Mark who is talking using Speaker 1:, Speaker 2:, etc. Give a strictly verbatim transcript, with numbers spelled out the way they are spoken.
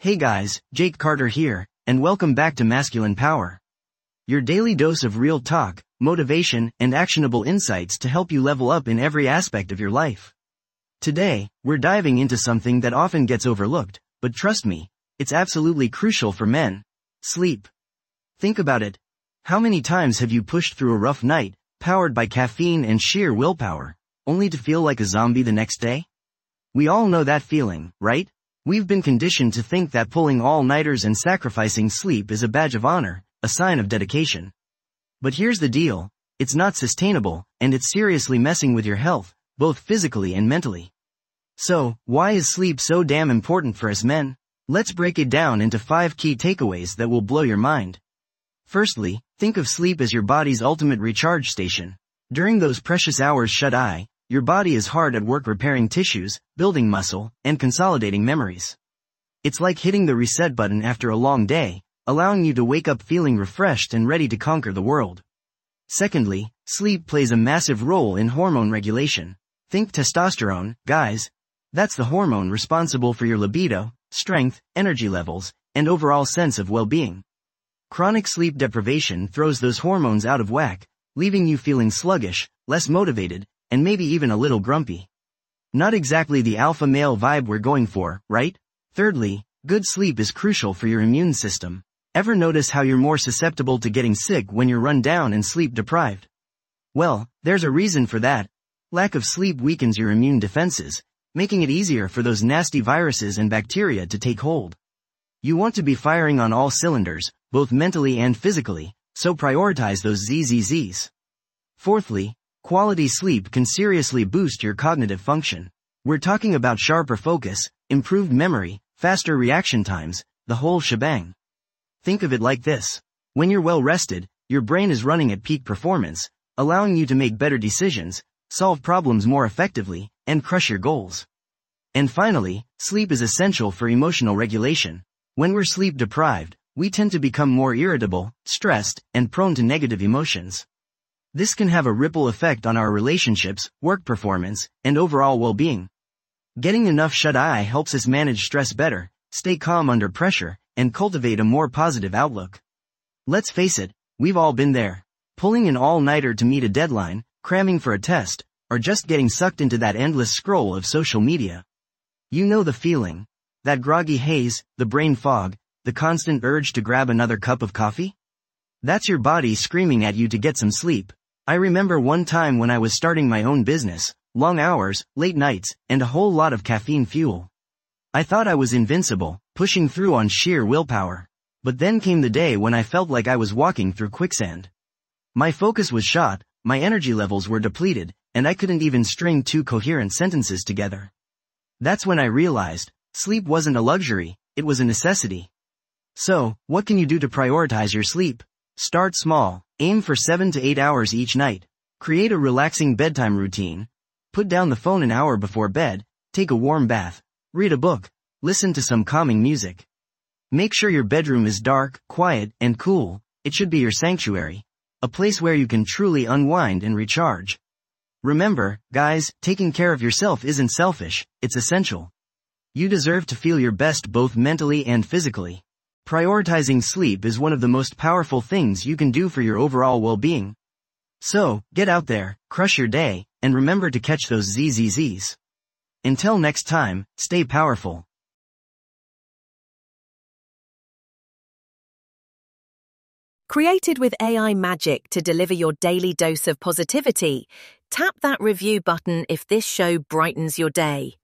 Speaker 1: Hey guys, Jake Carter here, and welcome back to Masculine Power. Your daily dose of real talk, motivation, and actionable insights to help you level up in every aspect of your life. Today, we're diving into something that often gets overlooked, but trust me, it's absolutely crucial for men. Sleep. Think about it. How many times have you pushed through a rough night, powered by caffeine and sheer willpower, only to feel like a zombie the next day? We all know that feeling, right? We've been conditioned to think that pulling all-nighters and sacrificing sleep is a badge of honor, a sign of dedication. But here's the deal, it's not sustainable, and it's seriously messing with your health, both physically and mentally. So, why is sleep so damn important for us men? Let's break it down into five key takeaways that will blow your mind. Firstly, think of sleep as your body's ultimate recharge station. During those precious hours shut-eye, your body is hard at work repairing tissues, building muscle, and consolidating memories. It's like hitting the reset button after a long day, allowing you to wake up feeling refreshed and ready to conquer the world. Secondly, sleep plays a massive role in hormone regulation. Think testosterone, guys. That's the hormone responsible for your libido, strength, energy levels, and overall sense of well-being. Chronic sleep deprivation throws those hormones out of whack, leaving you feeling sluggish, less motivated, and maybe even a little grumpy. Not exactly the alpha male vibe we're going for, right? Thirdly, good sleep is crucial for your immune system. Ever notice how you're more susceptible to getting sick when you're run down and sleep deprived? Well, there's a reason for that. Lack of sleep weakens your immune defenses, making it easier for those nasty viruses and bacteria to take hold. You want to be firing on all cylinders, both mentally and physically, so prioritize those Z Z Zs. Fourthly, quality sleep can seriously boost your cognitive function. We're talking about sharper focus, improved memory, faster reaction times, the whole shebang. Think of it like this. When you're well rested, your brain is running at peak performance, allowing you to make better decisions, solve problems more effectively, and crush your goals. And finally, sleep is essential for emotional regulation. When we're sleep deprived, we tend to become more irritable, stressed, and prone to negative emotions. This can have a ripple effect on our relationships, work performance, and overall well-being. Getting enough shut-eye helps us manage stress better, stay calm under pressure, and cultivate a more positive outlook. Let's face it, we've all been there. Pulling an all-nighter to meet a deadline, cramming for a test, or just getting sucked into that endless scroll of social media. You know the feeling. That groggy haze, the brain fog, the constant urge to grab another cup of coffee? That's your body screaming at you to get some sleep. I remember one time when I was starting my own business, long hours, late nights, and a whole lot of caffeine fuel. I thought I was invincible, pushing through on sheer willpower. But then came the day when I felt like I was walking through quicksand. My focus was shot, my energy levels were depleted, and I couldn't even string two coherent sentences together. That's when I realized, sleep wasn't a luxury, it was a necessity. So, what can you do to prioritize your sleep? Start small, aim for seven to eight hours each night. Create a relaxing bedtime routine. Put down the phone an hour before bed, take a warm bath, read a book, listen to some calming music. Make sure your bedroom is dark, quiet, and cool. It should be your sanctuary. A place where you can truly unwind and recharge. Remember, guys, taking care of yourself isn't selfish, it's essential. You deserve to feel your best both mentally and physically. Prioritizing sleep is one of the most powerful things you can do for your overall well-being. So, get out there, crush your day, and remember to catch those Z Z Zs. Until next time, stay powerful.
Speaker 2: Created with A I magic to deliver your daily dose of positivity, tap that review button if this show brightens your day.